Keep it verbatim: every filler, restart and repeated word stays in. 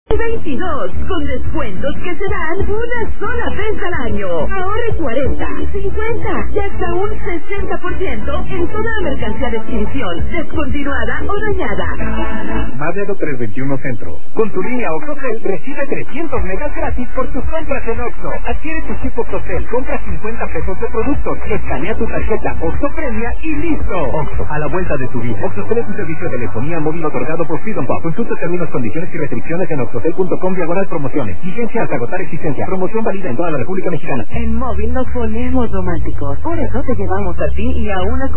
veintidós, con descuentos que se dan una sola vez al año. Ahorre cuarenta, cincuenta y hasta un sesenta por ciento en toda la mercancía de exhibición, descontinuada o dañada. Madero trescientos veintiuno Centro. Con tu línea OXXOCEL recibe trescientos megas gratis por tus compras en Oxxo. Adquiere tu chip OXXOCEL, compra cincuenta pesos de productos, escanea tu tarjeta Oxxo Premia y listo. Oxxo, a la vuelta de tu vida. OXXOCEL es un servicio de telefonía móvil otorgado por Freedom Pop. Consulta términos, condiciones y restricciones en oxxocel punto com diagonal promociones. Vigencia hasta agotar existencia. Promoción válida en toda la República Mexicana. En móvil nos ponemos románticos. Por eso te llevamos a ti y a una